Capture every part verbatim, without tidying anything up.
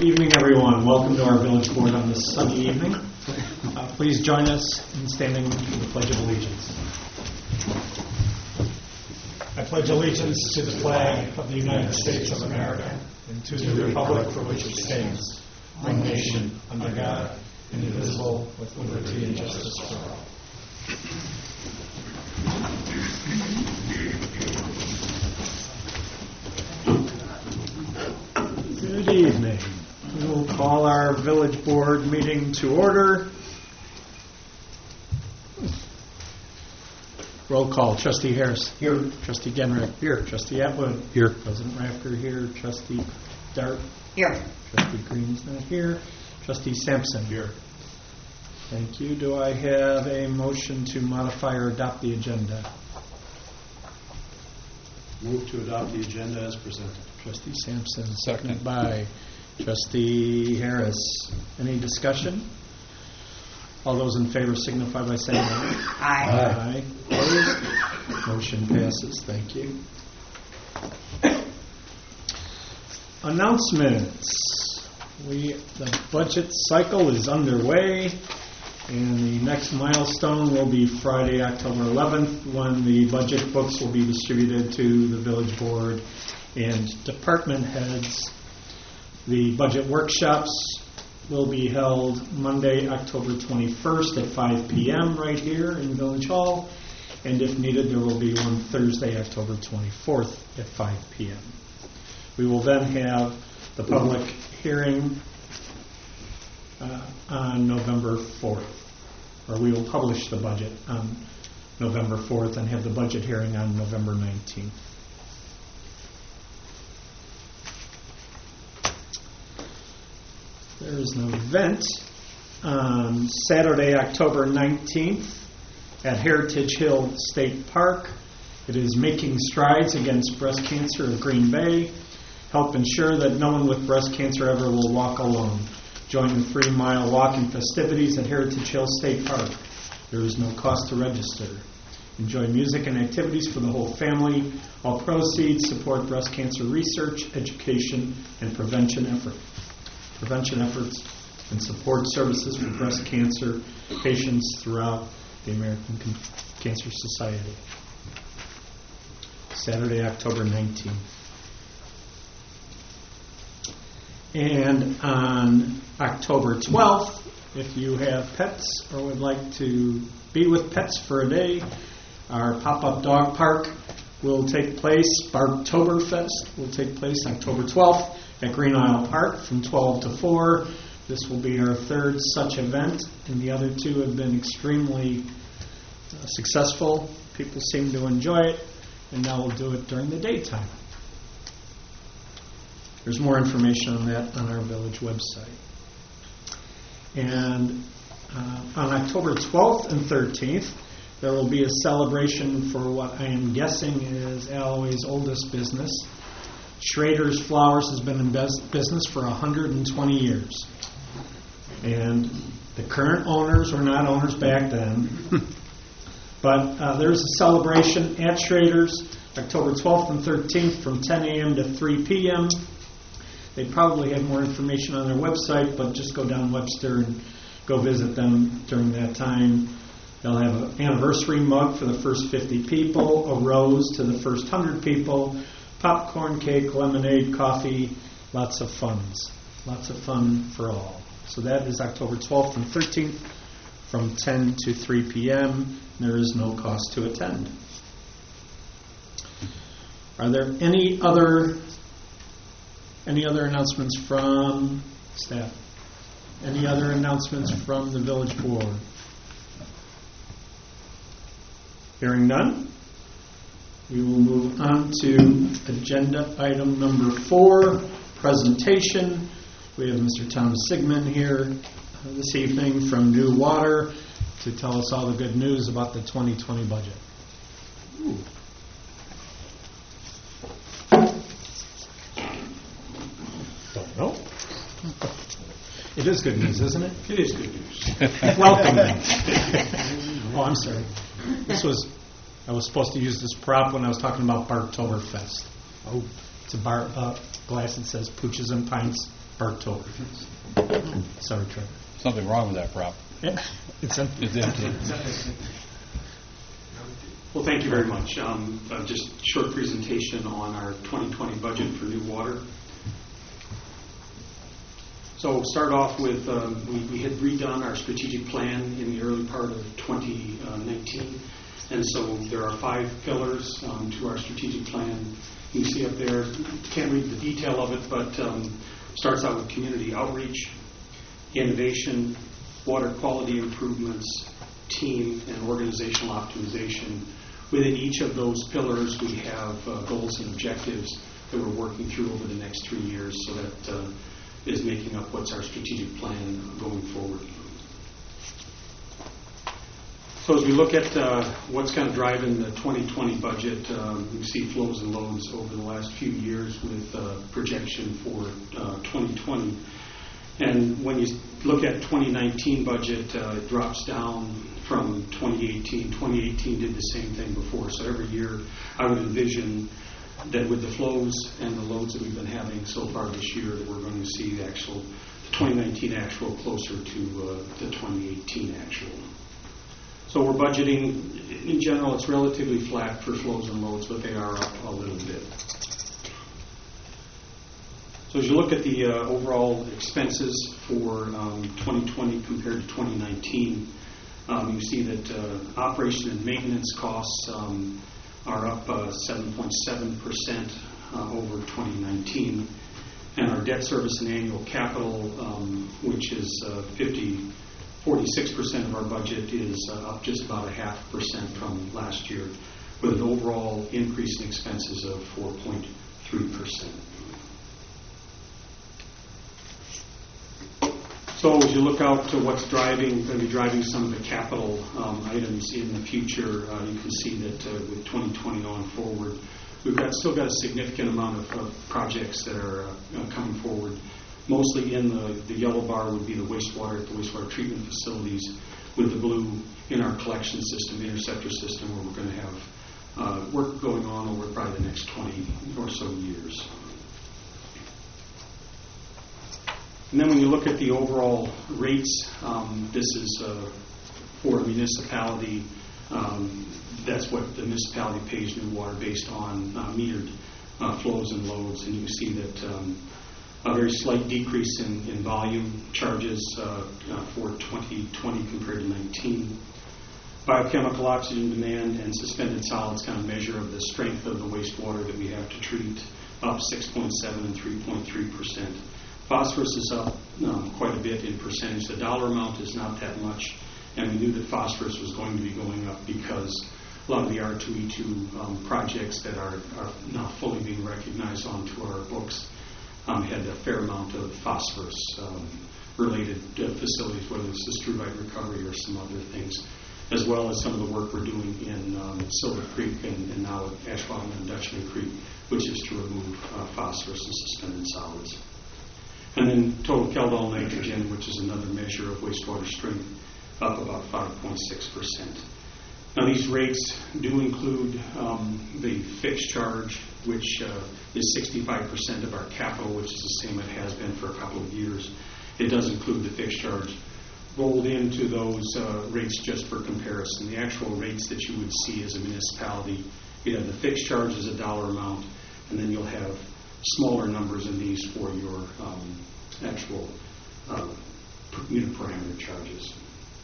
Good evening, everyone. Welcome to our village board on this sunny evening. Uh, please join us in standing for the Pledge of Allegiance. I pledge allegiance to the flag of the United States of America and to the republic for which it stands, one nation, under God, indivisible, with liberty and justice for all. Good evening. We will call our village board meeting to order. Roll call. Trustee Harris. Here. Trustee Genrick. Here. Trustee Atwood. Here. President Rafker here. Trustee Dart. Here. Trustee Green's not here. Trustee Sampson. Here. Thank you. Do I have a motion to modify or adopt the agenda? Move to adopt the agenda as presented. Trustee Sampson, seconded by Trustee Harris. Any discussion? All those in favor signify by saying aye. Aye. Aye. Opposed? Motion passes. Thank you. Announcements. We the budget cycle is underway, and the next milestone will be Friday, October eleventh, when the budget books will be distributed to the village board and department heads. The budget workshops will be held Monday, October twenty-first at five p.m. right here in Village Hall, and if needed, there will be one Thursday, October twenty-fourth at five p.m. We will then have the public hearing uh, on November fourth, or we will publish the budget on November fourth and have the budget hearing on November nineteenth. There is an event on Saturday, October nineteenth at Heritage Hill State Park. It is Making Strides Against Breast Cancer of Green Bay. Help ensure that no one with breast cancer ever will walk alone. Join the three-mile walking festivities at Heritage Hill State Park. There is no cost to register. Enjoy music and activities for the whole family. All proceeds support breast cancer research, education, and prevention efforts. prevention efforts and support services for breast cancer patients throughout the American Cancer Society. Saturday, October nineteenth. And on October twelfth, if you have pets or would like to be with pets for a day, our pop-up dog park will take place, Barktoberfest will take place October twelfth at Green Isle Park from twelve to four. This will be our third such event, and the other two have been extremely uh, successful. People seem to enjoy it, and now we'll do it during the daytime. There's more information on that on our village website. And uh, on October twelfth and thirteenth, there will be a celebration for what I am guessing is Alloy's oldest business. Schrader's Flowers has been in business for one hundred twenty years. And the current owners were not owners back then. But uh, there's a celebration at Schrader's October twelfth and thirteenth from ten a.m. to three p.m. They probably have more information on their website, but just go down Webster and go visit them during that time. They'll have an anniversary mug for the first fifty people, a rose to the first one hundred people, popcorn, cake, lemonade, coffee, lots of funs. Lots of fun for all. So that is October twelfth and thirteenth from ten to three p.m. There is no cost to attend. Are there any other any other announcements from staff? Any other announcements from the village board? Hearing none, we will move on to agenda item number four, presentation. We have Mister Thomas Sigmund here uh, this evening from New Water to tell us all the good news about the twenty twenty budget. Ooh. Don't know. It is good news, isn't it? It is good news. Welcome. Oh, I'm sorry. This was, I was supposed to use this prop when I was talking about Barktoberfest. Oh, it's a bar uh, glass that says Pooches and Pints Parktober. Sorry, Trevor. Something wrong with that prop. Yeah, it's empty. It's empty. Well, thank you very much. Um, uh, just a short presentation on our twenty twenty budget for new water. So we'll start off with, um, we, we had redone our strategic plan in the early part of twenty nineteen. And so there are five pillars um, to our strategic plan. You can see up there, can't read the detail of it, but um, starts out with community outreach, innovation, water quality improvements, team, and organizational optimization. Within each of those pillars, we have uh, goals and objectives that we're working through over the next three years, so that uh, is making up what's our strategic plan going forward. So as we look at uh, what's kind of driving the twenty twenty budget, um, we see flows and loads over the last few years with uh, projection for uh, twenty twenty. And when you look at twenty nineteen budget, uh, it drops down from twenty eighteen. twenty eighteen did the same thing before. So every year I would envision that with the flows and the loads that we've been having so far this year, that we're going to see the actual the twenty nineteen actual closer to uh, the twenty eighteen actual. So we're budgeting, in general, it's relatively flat for flows and loads, but they are up a little bit. So as you look at the uh, overall expenses for um, twenty twenty compared to twenty nineteen, um, you see that uh, operation and maintenance costs um, are up uh, seven point seven percent uh, over twenty nineteen. And our debt service and annual capital, um, which is uh, fifty, forty-six percent of our budget, is uh, up just about a half percent from last year, with an overall increase in expenses of four point three percent. So as you look out to what's driving, going to be driving some of the capital um, items in the future, uh, you can see that uh, with twenty twenty on forward, we've got still got a significant amount of, of projects that are uh, coming forward. Mostly in the, the yellow bar would be the wastewater at the wastewater treatment facilities, with the blue in our collection system, interceptor system, where we're going to have uh, work going on over probably the next twenty or so years. And then when you look at the overall rates, um, this is uh, for a municipality. Um, that's what the municipality pays new water based on uh, metered uh, flows and loads. And you see that um, a very slight decrease in, in volume charges uh, uh, for twenty twenty compared to nineteen. Biochemical oxygen demand and suspended solids kind of measure of the strength of the wastewater that we have to treat, up six point seven and three point three percent. Phosphorus is up um, quite a bit in percentage. The dollar amount is not that much, and we knew that phosphorus was going to be going up because a lot of the R two E two um, projects that are, are now fully being recognized onto our books um, had a fair amount of phosphorus um, related uh, facilities, whether it's the struvite recovery or some other things, as well as some of the work we're doing in um, Silver Creek and, and now at Ashwaubenon and Dutchman Creek, which is to remove uh, phosphorus and suspended solids. And then total Kjeldal nitrogen, which is another measure of wastewater strength, up about five point six percent. Now these rates do include um, the fixed charge, which uh, is sixty-five percent of our capital, which is the same it has been for a couple of years. It does include the fixed charge rolled into those uh, rates just for comparison. The actual rates that you would see as a municipality, you have the fixed charge as a dollar amount, and then you'll have smaller numbers in these for your um, actual uh, unit parameter charges.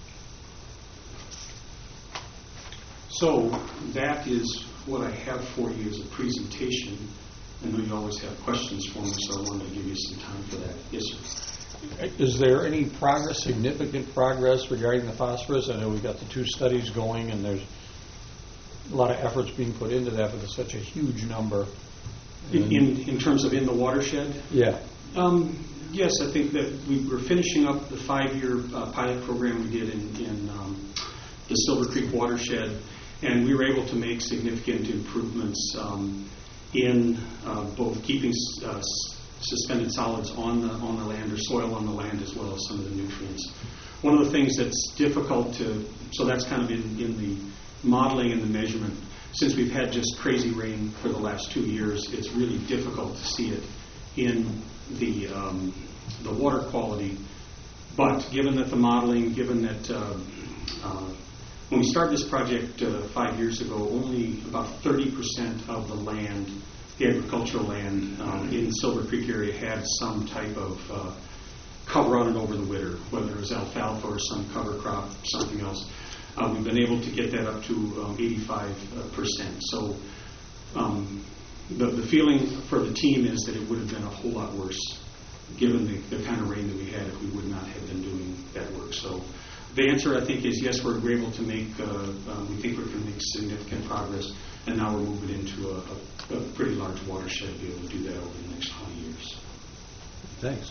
So that is what I have for you as a presentation. I know you always have questions for me, so I wanted to give you some time for that. Yes, sir. Is there any progress, significant progress regarding the phosphorus? I know we've got the two studies going, and there's a lot of efforts being put into that, but it's such a huge number. In, in, in terms of in the watershed? Yeah. Um, yes, I think that we were finishing up the five-year uh, pilot program we did in, in um, the Silver Creek watershed, and we were able to make significant improvements um, in uh, both keeping uh, suspended solids on the on the land, or soil on the land, as well as some of the nutrients. One of the things that's difficult to, so that's kind of in, in the modeling and the measurement. Since we've had just crazy rain for the last two years, it's really difficult to see it in the um, the water quality. But given that the modeling, given that uh, uh, when we started this project uh, five years ago, only about thirty percent of the land, the agricultural land um, in Silver Creek area had some type of uh, cover on it over the winter, whether it was alfalfa or some cover crop, something else. Uh, we've been able to get that up to um, eighty-five percent. So um, the, the feeling for the team is that it would have been a whole lot worse given the, the kind of rain that we had if we would not have been doing that work. So the answer, I think, is yes, we're able to make, uh, um, we think we can make significant progress, and now we're moving into a, a, a pretty large watershed to be able to do that over the next twenty years. Thanks.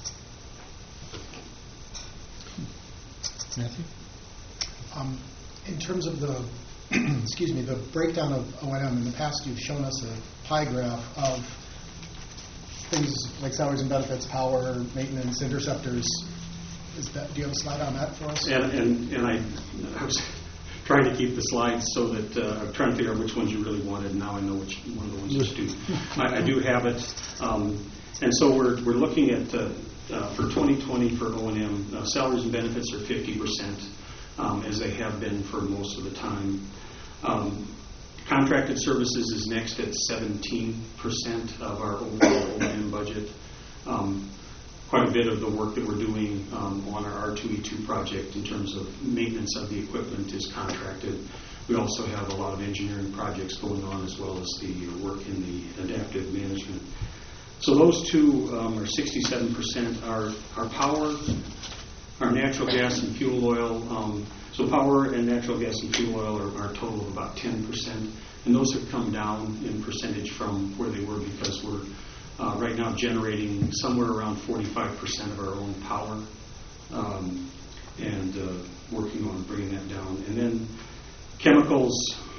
Matthew? Um, in terms of the, excuse me, the breakdown of O and M, in the past you've shown us a pie graph of things like salaries and benefits, power, maintenance, interceptors. Is that, do you have a slide on that for us? And, and, and I, I was trying to keep the slides so that uh, I'm trying to figure out which ones you really wanted, and now I know which one of the ones to do. I, I do have it. Um, and so we're, we're looking at, uh, uh, for twenty twenty for O and M, uh, salaries and benefits are fifty percent, um, as they have been for most of the time. Um, contracted services is next at seventeen percent of our overall O and M budget. Um, quite a bit of the work that we're doing um, on our R two E two project in terms of maintenance of the equipment is contracted. We also have a lot of engineering projects going on, as well as the work in the adaptive management. So those two um, are sixty-seven percent. Our, our power, our natural gas and fuel oil, um, so power and natural gas and fuel oil are, are a total of about ten percent. And those have come down in percentage from where they were, because we're Uh, right now generating somewhere around forty-five percent of our own power, um, and uh, working on bringing that down. And then chemicals,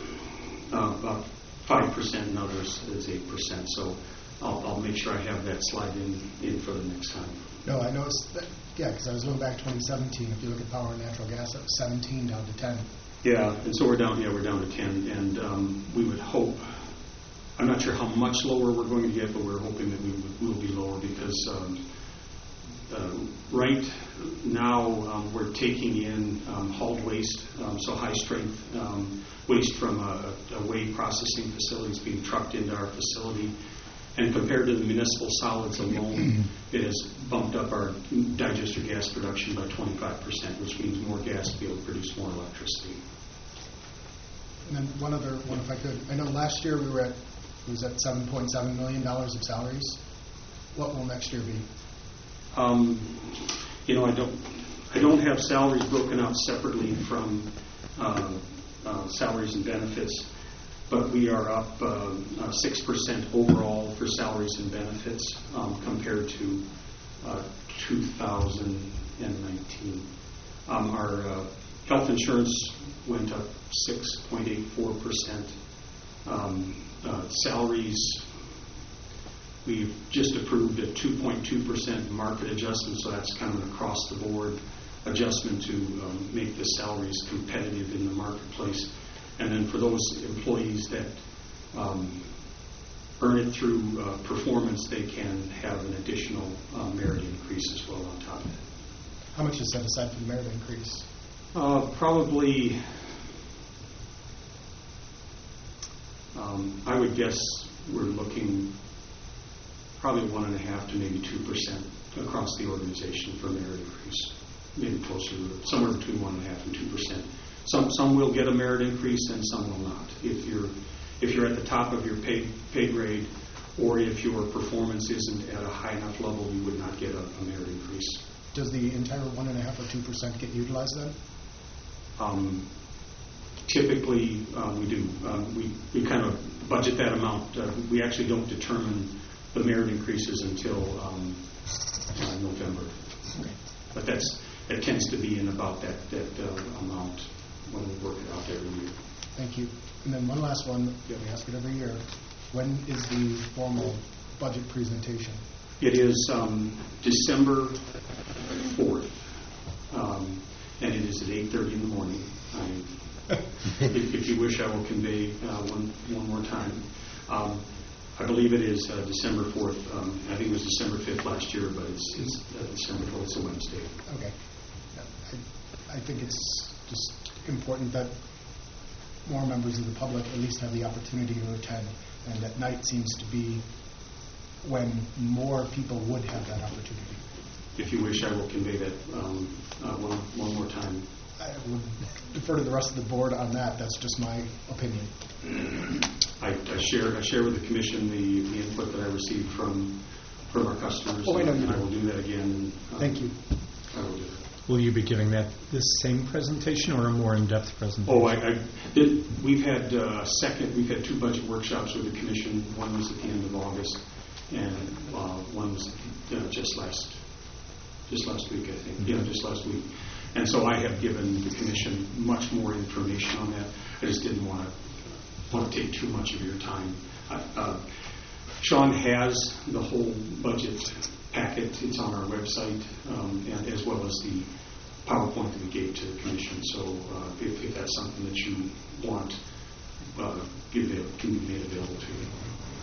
uh, about five percent, and others is eight percent. So I'll, I'll make sure I have that slide in, in for the next time. No, I noticed that, yeah, because I was looking back twenty seventeen. If you look at power and natural gas, it was seventeen down to ten. Yeah, and so we're down, yeah, we're down to ten, and um, we would hope, I'm not sure how much lower we're going to get, but we're hoping that we will be lower, because um, uh, right now um, we're taking in um, hauled waste, um, so high strength um, waste from a, a whey processing facility is being trucked into our facility. And compared to the municipal solids alone, it has bumped up our digester gas production by twenty-five percent, which means more gas to be able to produce more electricity. And then one other one, if I could. I know last year we were at, it was at seven point seven million dollars of salaries. What will next year be? Um, you know, I don't, I don't have salaries broken out separately from uh, uh, salaries and benefits, but we are up uh, uh, six percent overall for salaries and benefits um, compared to uh, two thousand nineteen. Um, our uh, health insurance went up six point eight four percent. Um, uh, salaries, we've just approved a two point two percent market adjustment, so that's kind of an across-the-board adjustment to um, make the salaries competitive in the marketplace. And then for those employees that um, earn it through uh, performance, they can have an additional uh, merit increase as well on top of it. How much is set aside for the merit increase? Uh, probably, um, I would guess we're looking probably one and a half to maybe two percent across the organization for merit increase. Maybe closer to somewhere between one and a half and two percent. Some some will get a merit increase and some will not. If you're if you're at the top of your pay pay grade, or if your performance isn't at a high enough level, you would not get a, a merit increase. Does the entire one and a half or two percent get utilized then? Um, typically, uh, we do. Um, we we kind of budget that amount. Uh, we actually don't determine the merit increases until um, uh, November. Okay. But that's it tends to be in about that that uh, amount when we work it out every year. Thank you. And then one last one. We ask it every year. When is the formal budget presentation? It is um, December fourth, um, and it is at eight thirty in the morning. I, if, if you wish, I will convey uh, one one more time. Um, I believe it is uh, December fourth. Um, I think it was December fifth last year, but it's, it's uh, December fourth. It's a Wednesday. Okay. Yeah, I, I think it's just important that more members of the public at least have the opportunity to attend, and that night seems to be when more people would have that opportunity. If you wish, I will convey that um, uh, one, one more time. I would defer to the rest of the board on that. That's just my opinion. I, I share I share with the commission the, the input that I received from from our customers. Oh, I know and you I do. will do that again. And, um, Thank you. I will do that. Will you be giving that this same presentation or a more in-depth presentation? Oh, I, I did, we've had uh, second. We've had two budget workshops with the commission. One was at the end of August, and uh, one was uh, just last just last week, I think. Yeah, just last week. And so I have given the commission much more information on that. I just didn't want to want to take too much of your time. I, uh, Sean has the whole budget packet. It's on our website, um, and as well as the PowerPoint that we gave to the commission. So uh, if, if that's something that you want, uh, give it, can be made available to you.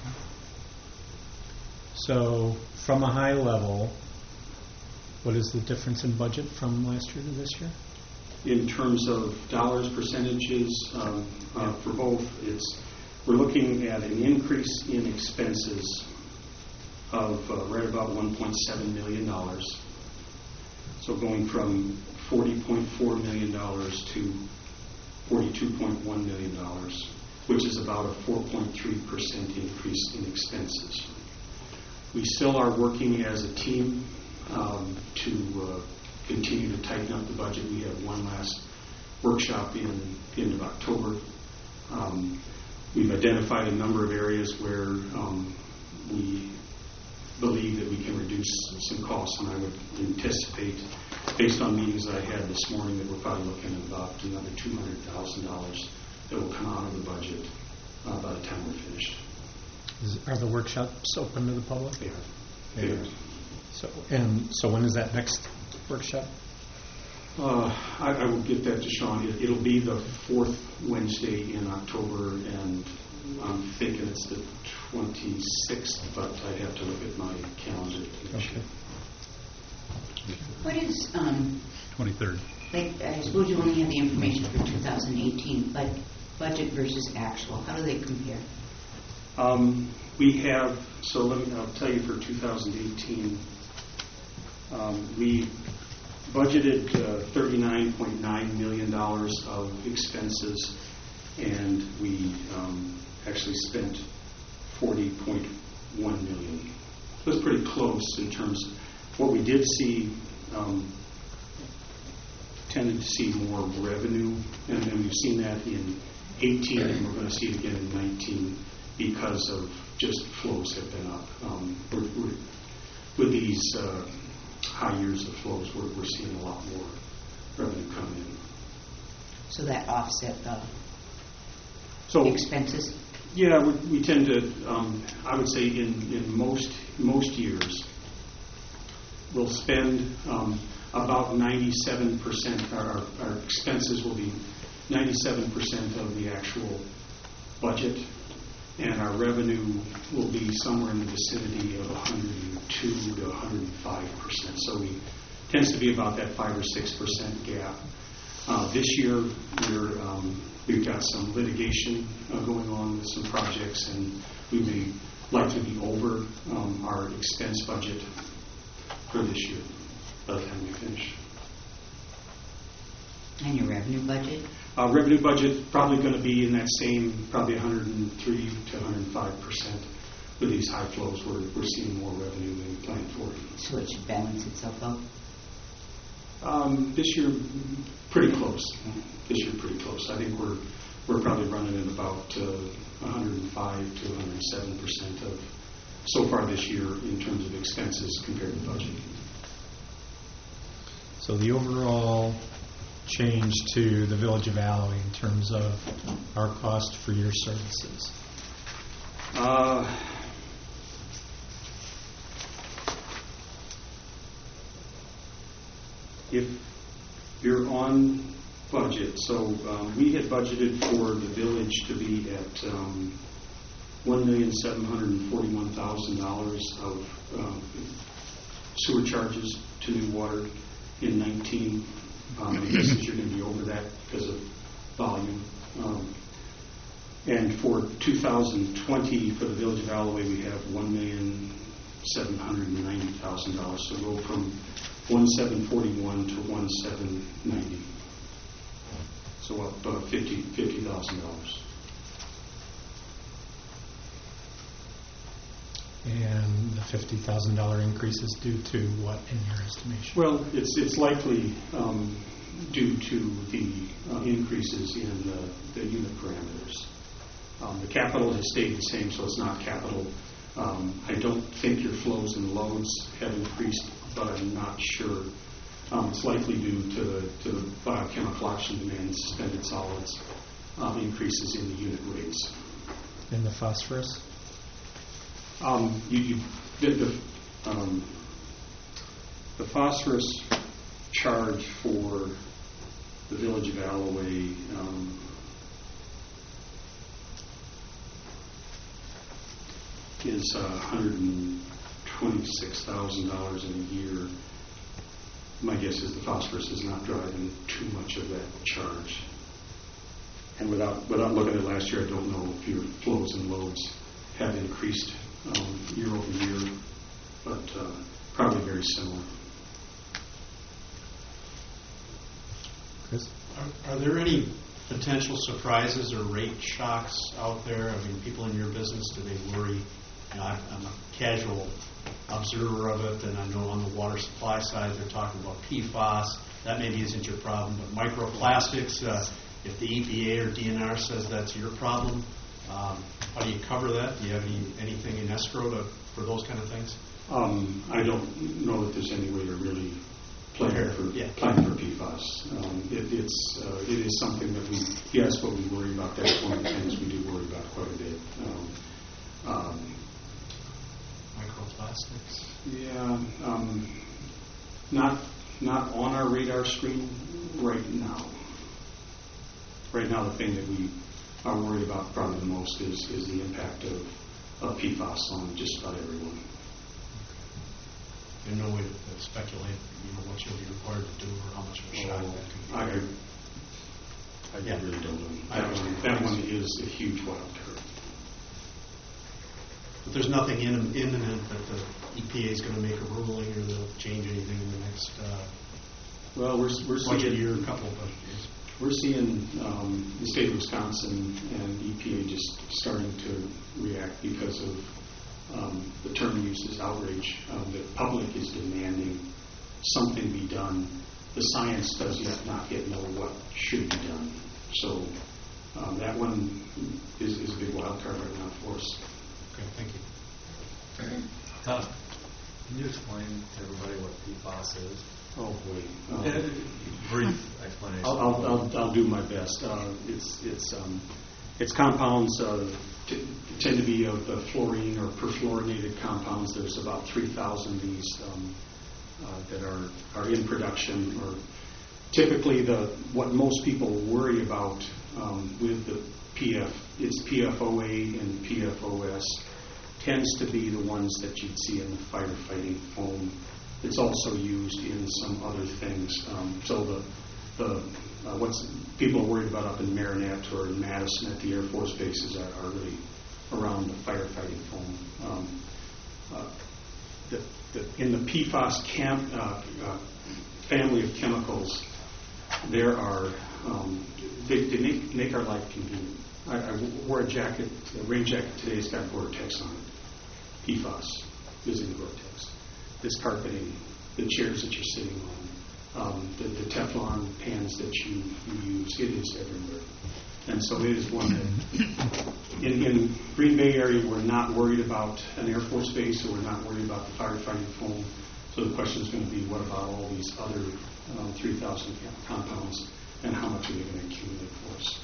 So, from a high level, what is the difference in budget from last year to this year? In terms of dollars, percentages, um, uh, for both, it's we're looking at an increase in expenses of uh, right about one point seven million dollars. So going from forty point four million dollars to forty-two point one million dollars, which is about a four point three percent increase in expenses. We still are working as a team um, to uh, continue to tighten up the budget. We have one last workshop in the end of October. Um, we've identified a number of areas where um, we believe that we can reduce some costs, and I would anticipate, based on meetings that I had this morning, that we're probably looking at about another two hundred thousand dollars that will come out of the budget uh, by the time we're finished. Is, are the workshops open to the public? They are. They are. So, and so when is that next workshop? Uh, I, I will get that to Sean. It, it'll be the fourth Wednesday in October, and I'm thinking it's the twenty-sixth, but I'd have to look at my calendar. To make sure. What is, um, twenty-third. like, I suppose you only have the information for two thousand eighteen, but budget versus actual, how do they compare? Um, we have, so let me, I'll tell you for two thousand eighteen, um, we budgeted uh, thirty-nine point nine million dollars of expenses, and we um, actually spent forty point one million dollars. It was pretty close in terms of what we did see. Um, tended to see more revenue, and, and we've seen that in eighteen, and we're going to see it again in nineteen. Because of just flows have been up. Um, we're, we're, with these uh, high years of flows, we're, we're seeing a lot more revenue come in. So that offset the So expenses? yeah, we, we tend to. Um, I would say in, in most most years, we'll spend um, about ninety-seven percent. Our, our expenses will be ninety-seven percent of the actual budget. And our revenue will be somewhere in the vicinity of one hundred two to one hundred five percent. So we tends to be about that five or six percent gap. Uh, this year, we're um, we've got some litigation uh, going on with some projects, and we may likely be over um, our expense budget for this year by the time we finish. And your revenue budget? Uh, revenue budget probably going to be in that same, probably one hundred three to one hundred five percent. With these high flows, we're, we're seeing more revenue than we planned for. So it should balance itself out? Um, this year, pretty close. This year, pretty close. I think we're we're probably running at about uh, one hundred five to one hundred seven percent of so far this year in terms of expenses compared to budget. So the overall change to the Village of Alloy in terms of our cost for your services? Uh, if you're on budget, so um, we had budgeted for the village to be at um, one million seven hundred forty-one thousand dollars of um, sewer charges to New Water in nineteen. Um, my guess is you're going to be over that because of volume. Um, and for two thousand twenty, for the Village of Alloway, we have one million seven hundred ninety thousand dollars. So go from one seven forty-one to one seven ninety. So up uh, fifty thousand dollars. And the fifty thousand dollars increase is due to what in your estimation? Well, it's it's likely um, due to the uh, increases in the, the unit parameters. Um, the capital has stayed the same, so it's not capital. Um, I don't think your flows and loads have increased, but I'm not sure. Um, it's likely due to the, to the biochemical oxygen demand, suspended solids, um, increases in the unit rates. And the phosphorus? Um, you, you did the um, the phosphorus charge for the Village of Alloway. Um, is uh, one hundred twenty-six thousand dollars in a year. My guess is the phosphorus is not driving too much of that charge. And without without looking at last year, I don't know if your flows and loads have increased um, year over year, but uh, probably very similar. Chris? Are, are there any potential surprises or rate shocks out there? I mean, people in your business, do they worry? You know, I'm, I'm a casual observer of it, and I know on the water supply side they're talking about P FAS. That maybe isn't your problem, but microplastics, uh, if the E P A or D N R says that's your problem, um, how do you cover that? Do you have any, anything in escrow to, for those kind of things? Um, I don't know that there's any way to really plan for Yeah. plan for P FAS. Um, it, it's uh, it is something that we yes, what we worry about. That's one of the things we do worry about quite a bit. Um, um, Microplastics? Yeah, um, not not on our radar screen right now. Right now, the thing that we are worried about probably the most is, is the impact of, of P FAS on just about everyone. There's no way to speculate, you know, what you'll be required to do or how much of a shock that could be. I, I Yeah. really don't know. I That one, understand. that one is a huge wild card. But there's nothing in, imminent that the E P A is going to make a ruling or they'll change anything in the next uh, Well, we're we're budget seeing year, couple of budget years. We're seeing um, the state of Wisconsin and E P A just starting to react because of um, the term used as outrage. Um, the public is demanding something be done. The science does yet not yet know what should be done. So um, that one is, is a big wild card right now for us. Okay, thank you. Tom, can you explain to everybody what P FAS is? Oh boy. Um, Uh, Brief explanation. I'll, I'll, I'll, I'll do my best. Uh, it's it's um, it's compounds uh, t- tend to be of the fluorine or perfluorinated compounds. There's about three thousand of these um, uh, that are are in production. Or typically, the what most people worry about um, with the P F is P F O A and P F O S tends to be the ones that you'd see in the firefighting foam. It's also used in some other things. Um, so the the uh, what's people are worried about up in Marinette or in Madison at the Air Force bases are, are really around the firefighting foam. Um, uh, the, the, in the P FAS cam, uh, uh, family of chemicals, there are um, they, they make, make our life convenient. I, I wore a jacket, a rain jacket today. It's got Gore-Tex on it. P FAS is in Gore-Tex. This carpeting, the chairs that you're sitting on, um, the, the Teflon pans that you, you use, it is everywhere. And so it is one that, in, in Green Bay area, we're not worried about an Air Force base, or we're not worried about the firefighting foam. So the question is going to be, what about all these other um, three thousand compounds, and how much are they going to accumulate for us?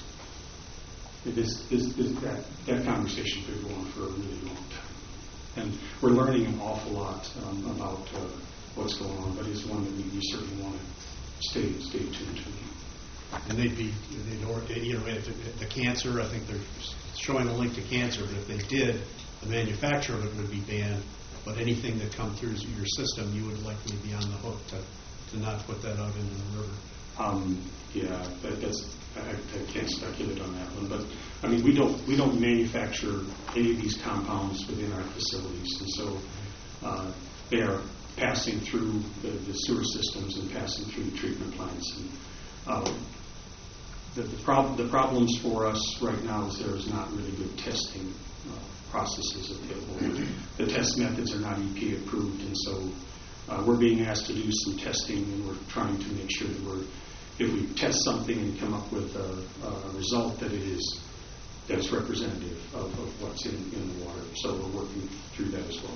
This, this, this, that, that conversation could go on for a really long time. And we're learning an awful lot um, about uh, what's going on, but it's one that we, we certainly want to stay stay tuned to. and they'd be, they'd, or- you know, if it- the cancer, I think they're showing a link to cancer, but if they did, the manufacturer of it would be banned, but anything that come through your system, you would likely be on the hook to, to not put that out into the river. Um, yeah, that, that's, I, I can't speculate on that one, but, I mean, we don't, we don't manufacture any of these compounds within our facilities, and so, uh, they are passing through the, the sewer systems and passing through the treatment plants. And, uh, the, the, prob- the problems for us right now is there is not really good testing uh, processes available. The test methods are not E P A approved, and so uh, we're being asked to do some testing, and we're trying to make sure that we're, if we test something and come up with a, a result, that it is that is representative of, of what's in, in the water. So we're working through that as well.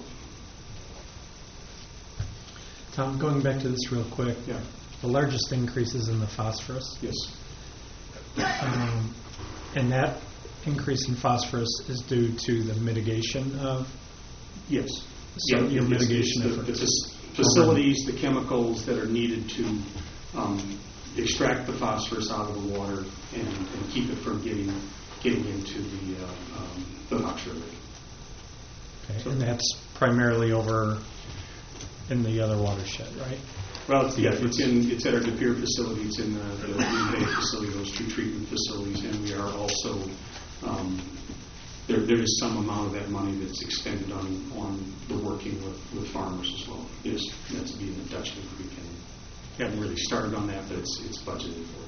Tom, going back to this real quick, Yeah. the largest increase is in the phosphorus. Yes. Um, and that increase in phosphorus is due to the mitigation of, Yes. So Yeah, your it's- mitigation it's the- efforts. The fac- facilities, the chemicals that are needed to um, extract the phosphorus out of the water and, and keep it from getting getting into the uh, um, the Knox River. okay, and that's primarily over in the other watershed, right? Well, it's, yeah, it's in it's at our De Pere facility, it's in the, the Green Bay facility, those two treatment facilities, and we are also um, there. There is some amount of that money that's expended on on the working with, with farmers as well. Yes, that's being in Dutchman Creek, and we haven't really started on that, but it's it's budgeted for.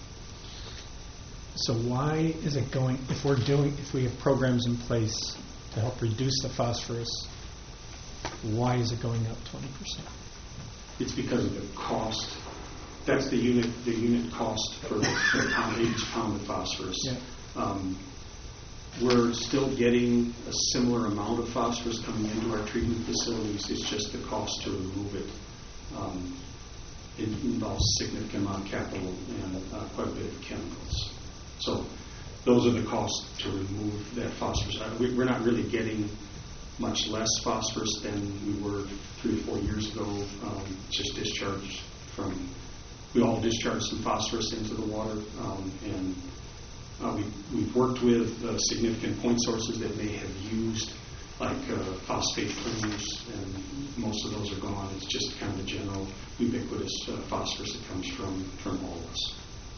So why is it going, if we're doing, if we have programs in place to help reduce the phosphorus, why is it going up twenty percent? It's because of the cost. That's the unit the unit cost for, for pound, each pound of phosphorus. Yeah. Um, we're still getting a similar amount of phosphorus coming into our treatment facilities. It's just the cost to remove it. Um, it involves a significant amount of capital and uh, quite a bit of chemicals. So those are the costs to remove that phosphorus. Uh, we, we're not really getting much less phosphorus than we were three or four years ago. Um, just discharged from, we all discharged some phosphorus into the water, um, and uh, we, we've worked with uh, significant point sources that may have used like uh, phosphate cleaners, and most of those are gone. It's just kind of the general ubiquitous uh, phosphorus that comes from, from all of us.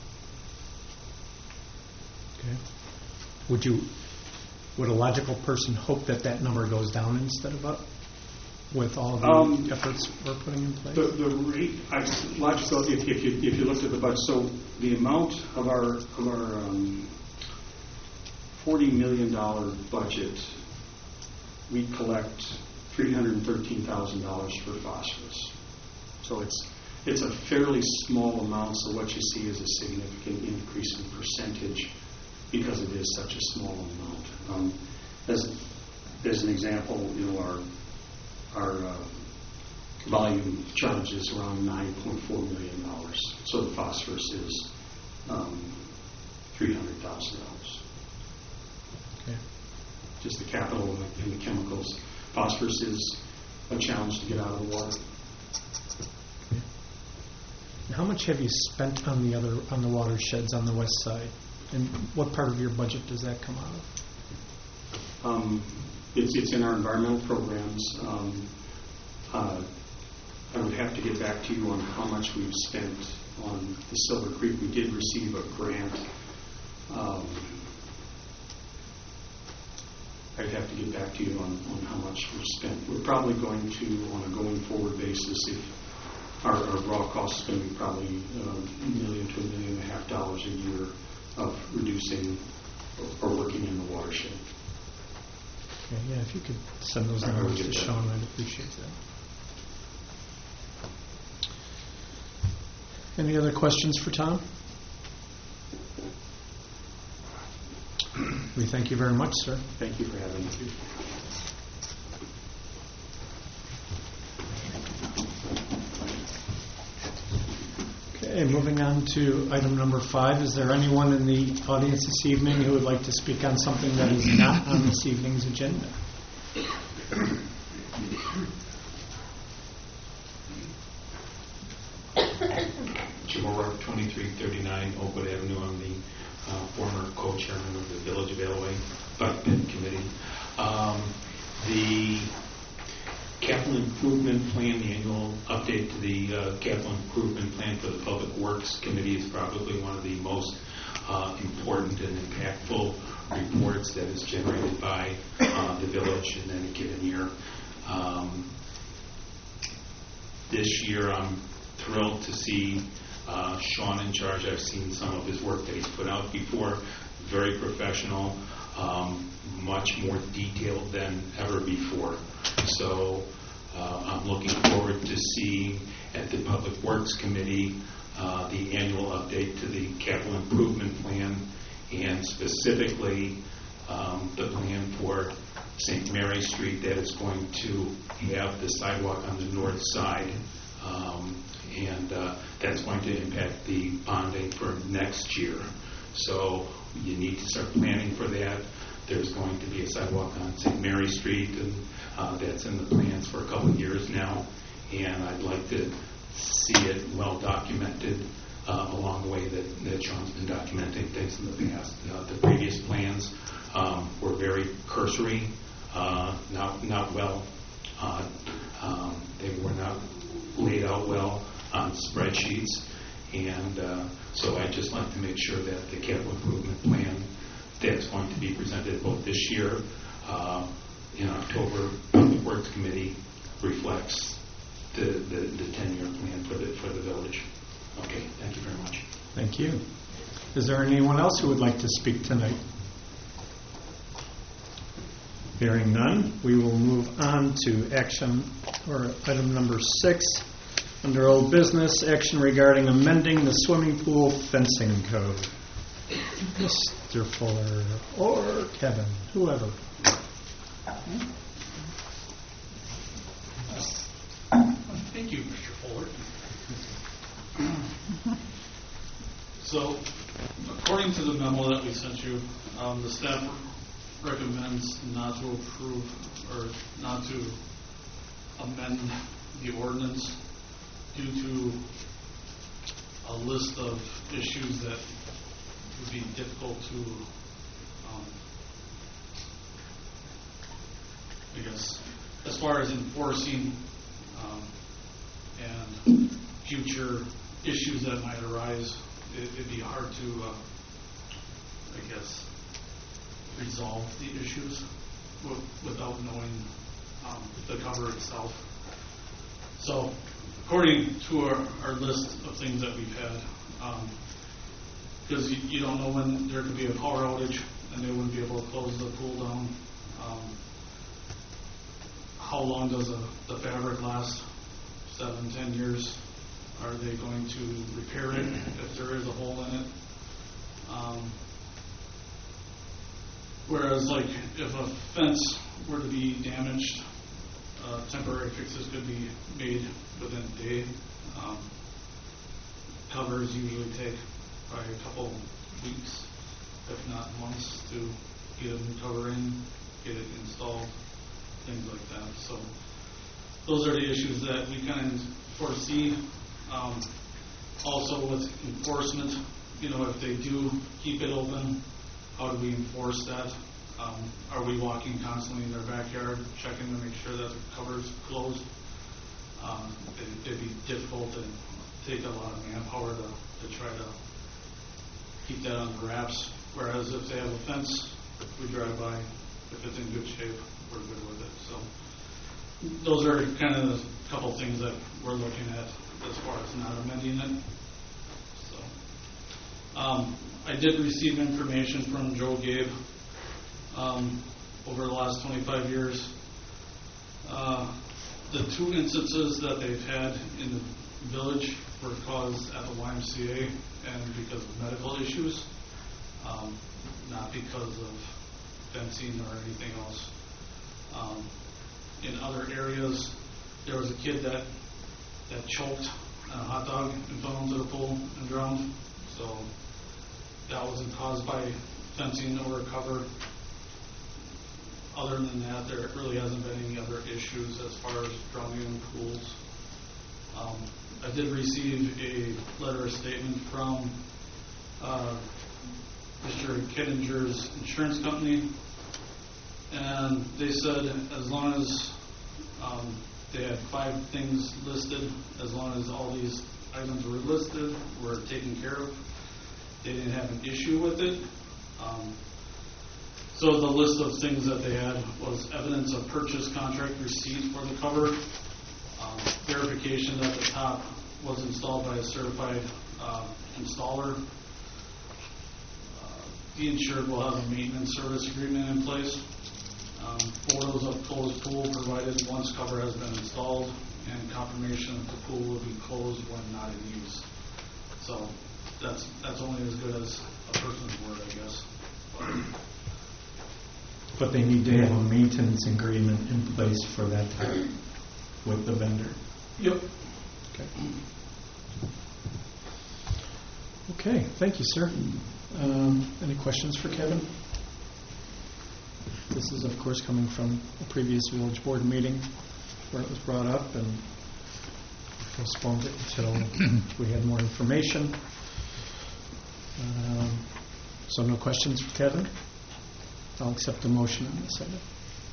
Okay. Would you, would a logical person hope that that number goes down instead of up with all the Um, efforts we're putting in place? The, the rate, I, logical, if, if you if you looked at the budget, so the amount of our of our um, forty million dollar budget, we collect three hundred thirteen thousand dollars for phosphorus. So it's it's a fairly small amount. So what you see is a significant increase in percentage because it is such a small amount. Um, as as an example, you know, our our uh, volume charge is around nine point four million dollars. So the phosphorus is um, three hundred thousand dollars. Okay. Just the capital and the, and the chemicals. Phosphorus is a challenge to get out of the water. Okay. How much have you spent on the other on the watersheds on the west side, and what part of your budget does that come out of? Um, it's, it's in our environmental programs. Um, uh, I would have to get back to you on how much we've spent on the Silver Creek. We did receive a grant. Um, I'd have to get back to you on, on how much we've spent. We're probably going to, on a going forward basis, if our, our raw cost is going to be probably uh, a million to a million and a half dollars a year of reducing or, or working in the watershed. Okay, yeah, if you could send those I will numbers get to that. Sean, I'd appreciate that. Any other questions for Tom? We thank you very much, sir. Thank you for having me. Okay, moving on to item number five. Is there anyone in the audience this evening who would like to speak on something that is not on this evening's agenda? Jim O'Rourke, twenty-three thirty-nine Oakwood Avenue. I'm the uh, former co-chairman of the Village of Aloe Bike Pit Committee. Um, the capital improvement plan, the annual update to the uh, capital improvement plan for the Public Works Committee is probably one of the most uh, important and impactful reports that is generated by uh, the village in any given year. Um, this year I'm thrilled to see uh, Sean in charge. I've seen some of his work that he's put out before, very professional, um, much more detailed than ever before. So uh, I'm looking forward to seeing at the Public Works Committee uh, the annual update to the capital improvement plan, and specifically um, the plan for Saint Mary Street that is going to have the sidewalk on the north side, um, and uh, that's going to impact the bonding for next year. So you need to start planning for that. There's going to be a sidewalk on Saint Mary Street, and uh, that's in the plans for a couple of years now, and I'd like to see it well documented uh, along the way that, that Sean's been documenting things in the past. Uh, the previous plans um, were very cursory, uh, not, not well. Uh, um, they were not laid out well on spreadsheets, and uh, so I'd just like to make sure that the capital improvement plan that's going to be presented both this year uh, in October, Public Works Committee reflects the, the, the ten-year plan for the, for the village. Okay, thank you very much. Thank you. Is there anyone else who would like to speak tonight? Hearing none, we will move on to action, or item number six, under old business, action regarding amending the swimming pool fencing code. Mister Fuller or Kevin, whoever. Thank you, Mister Fuller. So, according to the memo that we sent you, um, the staff recommends not to approve or not to amend the ordinance due to a list of issues that would be difficult to, um, I guess, as far as enforcing um, and future issues that might arise. It, it'd be hard to, uh, I guess, resolve the issues w- without knowing um, the cover itself. So, according to our, our list of things that we've had, um, because you, you don't know when there could be a power outage and they wouldn't be able to close the pool down. Um, how long does a, the fabric last? Seven, ten years? Are they going to repair it if there is a hole in it? Um, whereas, like, if a fence were to be damaged, uh, temporary fixes could be made within a day. Um, covers usually take probably a couple weeks, if not months, to get a new cover in, get it installed, things like that. So those are the issues that we kind of foresee. Um, also with enforcement, you know, if they do keep it open, how do we enforce that? Um, are we walking constantly in their backyard, checking to make sure that the cover's closed? Um, it, it'd be difficult and take a lot of manpower to, to try to keep that on the wraps. Whereas if they have a fence, we drive by, if it's in good shape, we're good with it. So those are kind of the couple things that we're looking at as far as not amending it. So um, I did receive information from Joe Gabe um, over the last twenty-five years. Uh, the two instances that they've had in the village were caused at the Y M C A and because of medical issues, um, not because of fencing or anything else. Um, in other areas, there was a kid that that choked on a hot dog and fell into the pool and drowned. So that wasn't caused by fencing or cover. Other than that, there really hasn't been any other issues as far as drowning in pools. Um, I did receive a letter of statement from uh, Mister Kittinger's insurance company, and they said as long as um, they had five things listed, as long as all these items were listed, were taken care of, they didn't have an issue with it. Um, so the list of things that they had was evidence of purchase contract receipt for the cover, um, verification that the top was installed by a certified uh, installer. Uh, the insured will have a maintenance service agreement in place. Um, photos of closed pool provided once cover has been installed, and confirmation that the pool will be closed when not in use. So that's that's only as good as a person's word, I guess. But they need to have a maintenance agreement in place for that time with the vendor. Yep. Okay. Okay, thank you, sir. Um, any questions for Kevin? This is, of course, coming from a previous village board meeting where it was brought up, and postponed it until we had more information. Um, so no questions for Kevin? I'll accept the motion on this item.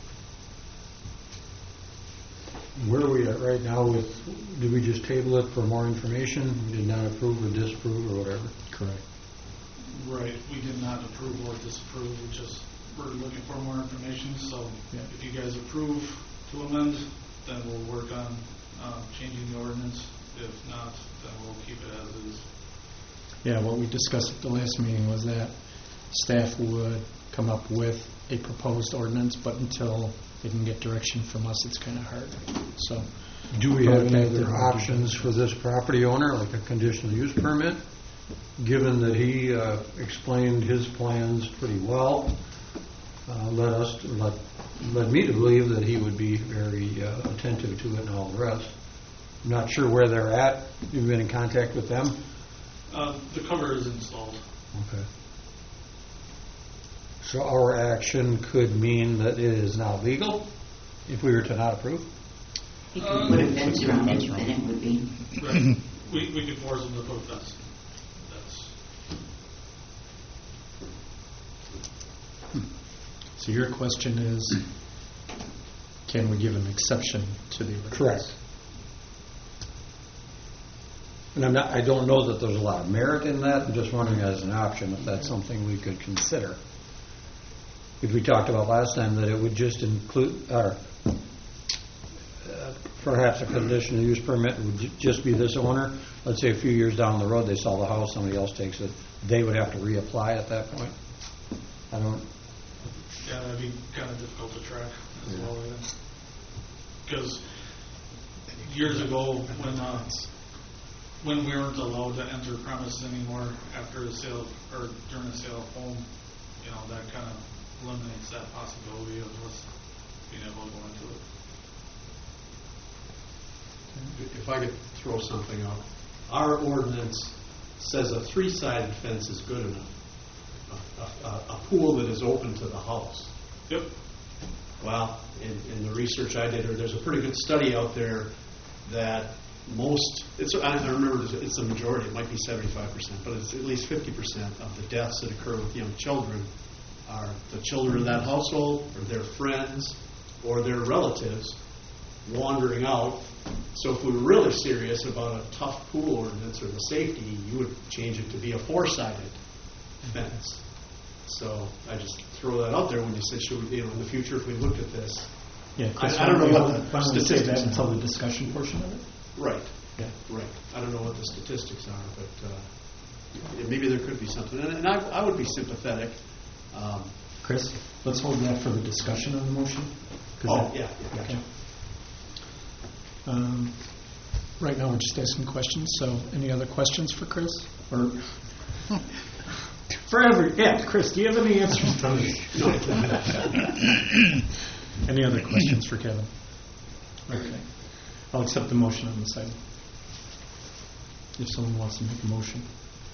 Where are we at right now with, did we just table it for more information? We did not approve or disapprove or whatever? Correct. Right. We did not approve or disapprove. We just were looking for more information. So Yeah. if you guys approve to amend, then we'll work on uh, changing the ordinance. If not, then we'll keep it as is. Yeah, what we discussed at the last meeting was that staff would come up with a proposed ordinance, but until they can get direction from us, it's kind of hard. So, Do we have any Okay. other options for this property owner, like a conditional use permit? Given that he uh, explained his plans pretty well, uh, led us, to, led, led me to believe that he would be very uh, attentive to it and all the rest. I'm not sure where they're at. You've been in contact with them? Uh, the cover is installed. Okay. So our action could mean that it is now legal if we were to not approve? He could put a fence around it, then it would be. Right. we we could force them to put a fence. That's so your question is, can we give an exception to the ordinance? Correct. And I'm not, I don't know that there's a lot of merit in that. I'm just wondering as an option if that's something we could consider. If we talked about last time that it would just include, or uh, perhaps a conditional use permit would ju- just be this owner. Let's say a few years down the road they sell the house, somebody else takes it, they would have to reapply at that point. I don't. yeah, that'd be kind of difficult to track as well. Because years ago, when uh, when we weren't allowed to enter premises anymore after the sale or during the sale of home, you know, that kind of eliminates that possibility of us being able to go into it. If I could throw something out, our ordinance says a three-sided fence is good enough. A, a, a pool that is open to the house. Yep. Well, in, in the research I did, there's a pretty good study out there that most, it's, I don't remember, it's a majority, it might be seventy-five percent, but it's at least fifty percent of the deaths that occur with young children are the children of that household or their friends or their relatives wandering out. So if we were really serious about a tough pool ordinance or the safety, you would change it to be a four-sided fence. So I just throw that out there when you said, should we, you know, in the future if we looked at this. Yeah, Chris, I, I don't know what the why don't we save that statistics until are. the discussion portion of it? Right. Yeah. Right. I don't know what the statistics are, but uh, maybe there could be something. And, and I, I would be sympathetic. Um, Chris, let's hold that for the discussion on the motion. 'Cause oh, that- yeah, yeah, gotcha. Okay. Um, right now, we're just asking questions. So, any other questions for Chris? Or for every yeah, Chris, do you have any answers to me? Any other questions for Kevin? Okay, I'll accept the motion on this item. If someone wants to make a motion.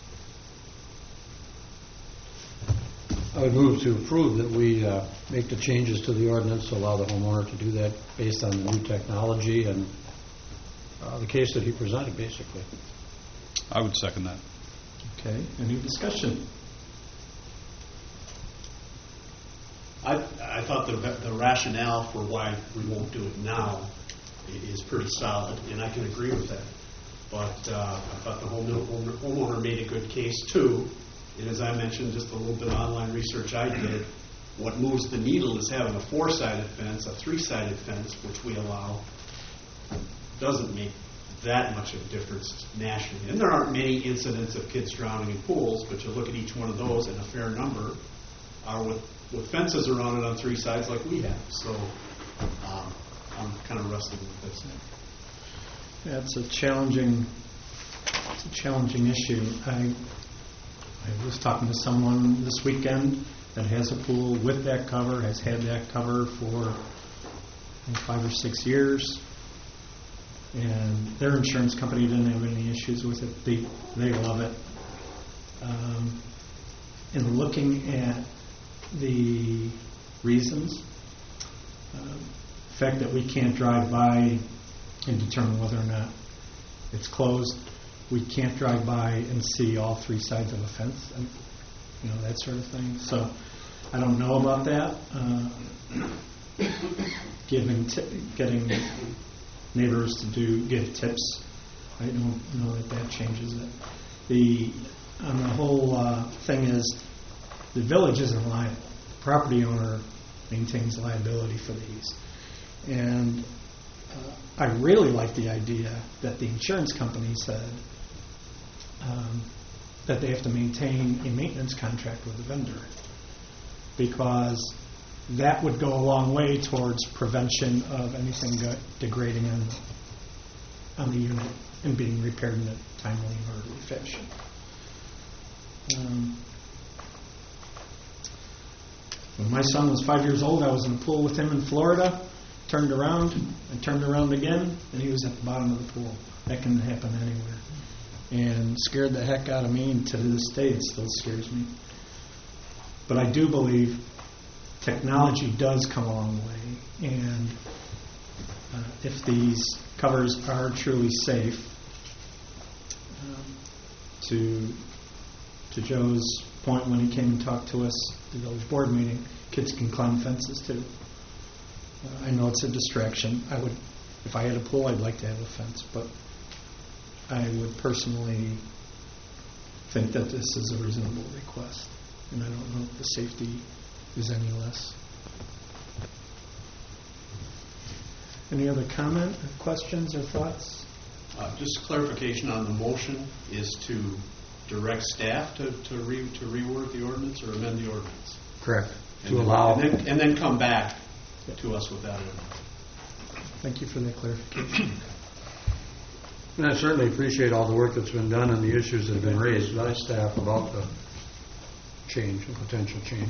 I would move to approve that we uh, make the changes to the ordinance to allow the homeowner to do that based on the new technology and uh, the case that he presented, basically. I would second that. Okay, any discussion? I, I thought the, the rationale for why we won't do it now i- is pretty solid, and I can agree with that. But uh, I thought the home- home- homeowner made a good case too. And as I mentioned, just a little bit of online research I did, what moves the needle is having a four-sided fence. A three-sided fence, which we allow, doesn't make that much of a difference nationally. And there aren't many incidents of kids drowning in pools, but you look at each one of those, and a fair number are with, with fences around it on three sides like we have. So um, I'm kind of wrestling with this. Yeah, it's a challenging, it's a challenging issue. I, I was talking to someone this weekend that has a pool with that cover, has had that cover for I think, five or six years, and their insurance company didn't have any issues with it. They they love it. Um, in looking at the reasons, uh, the fact that we can't drive by and determine whether or not it's closed. We can't drive by and see all three sides of a fence, and, you know, that sort of thing. So I don't know about that. Uh, giving t- getting neighbors to do give tips, I don't know that that changes it. The on the whole uh, thing is the village isn't liable. The property owner maintains liability for these, and uh, I really like the idea that the insurance company said um, that they have to maintain a maintenance contract with the vendor, because that would go a long way towards prevention of anything go- degrading on, on the unit and being repaired in a timely and orderly fashion. Um, when my son was five years old, I was in a pool with him in Florida, turned around, and turned around again, and he was at the bottom of the pool. That can happen anywhere. And scared the heck out of me, and to this day it still scares me. But I do believe technology does come a long way, and uh, if these covers are truly safe, um, to to Joe's point when he came and talked to us at the village board meeting, kids can climb fences too. Uh, I know it's a distraction. I would, if I had a pool, I'd like to have a fence, but I would personally think that this is a reasonable request, and I don't know if the safety is any less. Any other comment, or questions, or thoughts? Uh, just clarification on the motion is to direct staff to, to, re, to reword the ordinance or amend the ordinance? Correct. And To then, allow. And then, and then come back to us with that ordinance. Thank you for that clarification. And I certainly appreciate all the work that's been done and the issues that have been raised by staff about the change, the potential change.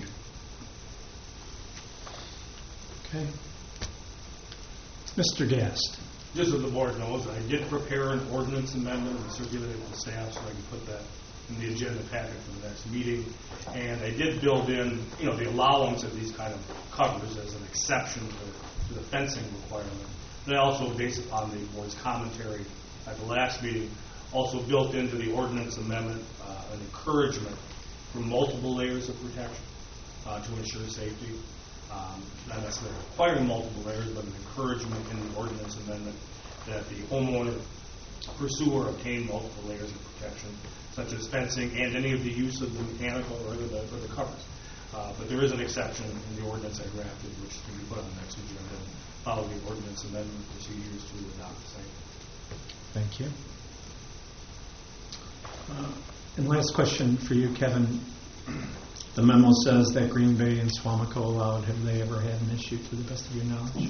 Okay. Mister Gast. Just so the board knows, I did prepare an ordinance amendment and circulated it to staff so I can put that in the agenda packet for the next meeting. And I did build in, you know, the allowance of these kind of covers as an exception to, to the fencing requirement. And I also, based upon the board's commentary at the last meeting, also built into the ordinance amendment uh, an encouragement for multiple layers of protection uh, to ensure safety. Um, not necessarily requiring multiple layers, but an encouragement in the ordinance amendment that the homeowner pursue or obtain multiple layers of protection, such as fencing and any of the use of the mechanical or the, or the covers. Uh, but there is an exception in the ordinance I drafted, which can be put on the next agenda and follow the ordinance amendment procedures to adopt the same. Thank you. Uh, and last question for you, Kevin. The memo says that Green Bay and Swamico allowed. Have they ever had an issue, to the best of your knowledge?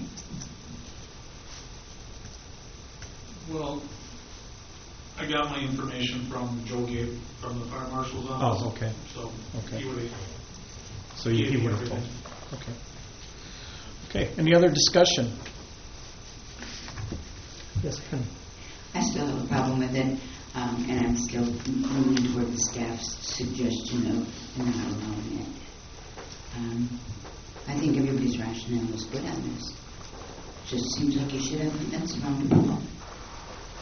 Well, I got my information from Joe Gabe from the fire marshal's office. Oh, okay. So Okay. he would have. So you, gave you me would have told. everything. Okay. Okay. Any other discussion? Yes, Ken. I still have a problem with it, um, and I'm still moving toward the staff's suggestion of not allowing it. Um, I think everybody's rationale is good on this. Just seems like you should have a fence around the pool.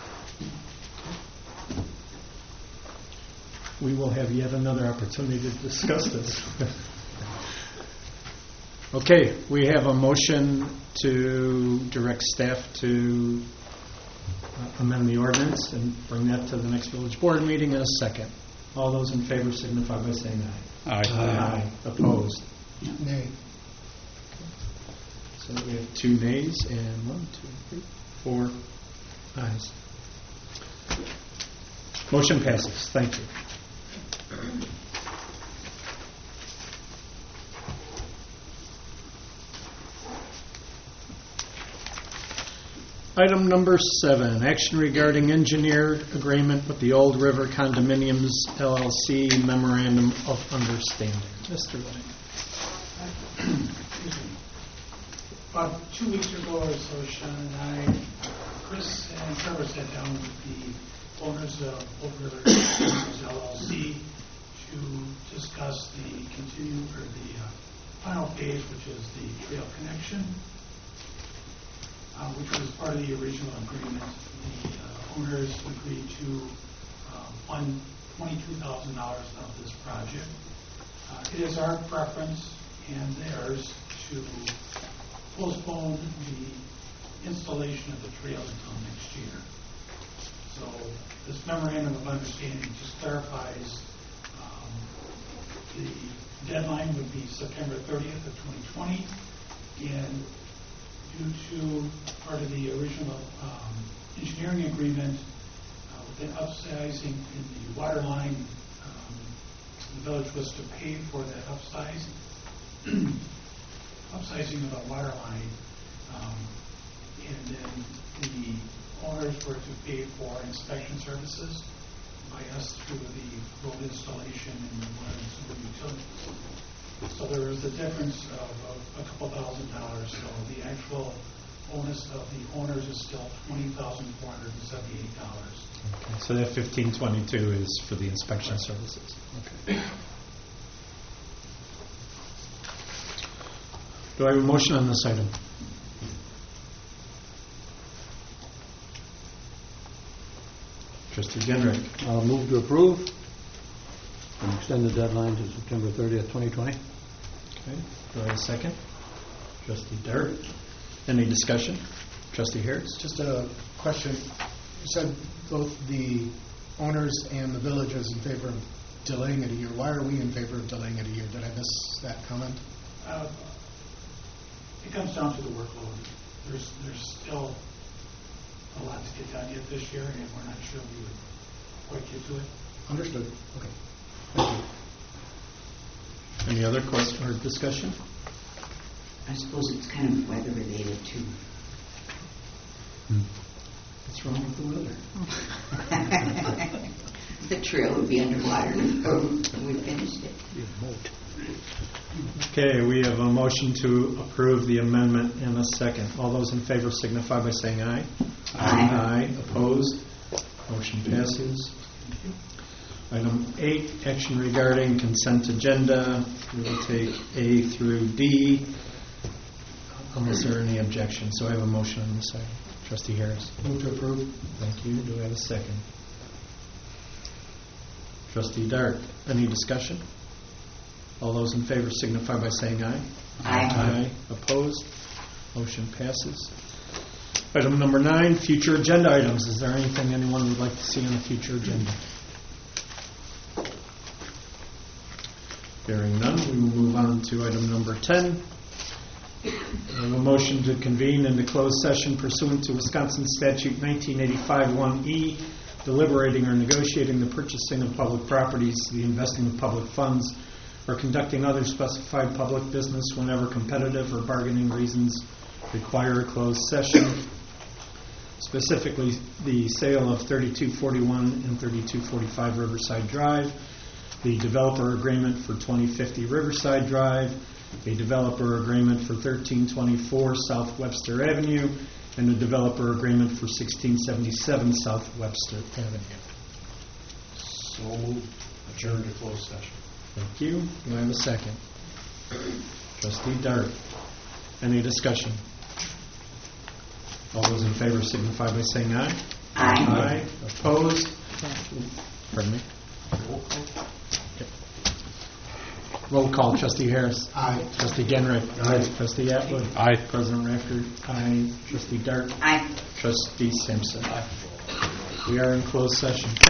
we will have yet another opportunity to discuss this. Okay, we have a motion to direct staff to uh, amend the ordinance and bring that to the next village board meeting in a second. All those in favor signify by saying aye. Aye. Aye. Opposed? Nay. So we have two nays and one, two, three, four ayes. Motion passes. Thank you. Item number seven, action regarding engineer agreement with the Old River Condominiums L L C Memorandum of Understanding. Mister Lang. About two weeks ago or so, Sean and I, Chris and Trevor sat down with the owners of Old River Condominiums L L C to discuss the continue or the uh, final phase, which is the trail connection. Uh, which was part of the original agreement. The uh, owners agreed to uh, fund twenty-two thousand dollars of this project. Uh, it is our preference and theirs to postpone the installation of the trail until next year. So this memorandum of understanding just clarifies um, the deadline would be September thirtieth of twenty twenty, and due to part of the original um, engineering agreement uh, with an upsizing in the water line, um, the village was to pay for that upsizing, upsizing of the water line, um, and then the owners were to pay for inspection services by us through the road installation and the water and sewer utilities. So there is a difference of, of a couple thousand dollars. So the actual onus of the owners is still twenty thousand four hundred and seventy-eight dollars. Okay, so that fifteen twenty-two is for the inspection right. services. Okay. Do I have a motion on this item? Trustee Gendrick. I'll move to approve and extend the deadline to September thirtieth, twenty twenty. Okay. Do I have a second? Trustee Dart. Any discussion? Trustee Harris. Just a question. You said both the owners and the village is in favor of delaying it a year. Why are we in favor of delaying it a year? Did I miss that comment? Uh, it comes down to the workload. There's there's still a lot to get done yet this year, and we're not sure we would quite get to it. Understood. Okay. Thank you. Any other question or discussion? I suppose it's kind of weather related too. Hmm. What's wrong with the weather? The trail would be underwater before we finished it. Okay, we have a motion to approve the amendment in a second. All those in favor signify by saying aye. Aye. Aye. Opposed? Motion passes. Item eight, action regarding consent agenda. We will take A through D unless there are any objections. So I have a motion on this item. Trustee Harris. Move to approve. Thank you. Do I have a second? Trustee Dart. Any discussion? All those in favor signify by saying aye. Aye. Aye. Opposed? Motion passes. Item number nine, future agenda items. Is there anything anyone would like to see on the future agenda? Hearing none, we will move on to item number ten. We have a motion to convene into closed session pursuant to Wisconsin Statute nineteen eighty-five one E, deliberating or negotiating the purchasing of public properties, the investing of public funds, or conducting other specified public business whenever competitive or bargaining reasons require a closed session. Specifically, the sale of thirty-two forty-one and thirty-two forty-five Riverside Drive, the developer agreement for twenty fifty Riverside Drive, a developer agreement for thirteen twenty-four South Webster Avenue, and a developer agreement for sixteen seventy-seven South Webster Avenue. So adjourn to closed session. Thank you. Do I have a second? Trustee Dart. Any discussion? All those in favor signify by saying aye. Aye. Aye. Opposed? Pardon me. Roll call, trustee Harris. Aye. Trustee Genrick. Aye. Trustee Atwood. Aye. President Rafter. Aye. Trustee Dart. Aye. Trustee Simpson. We are in closed session.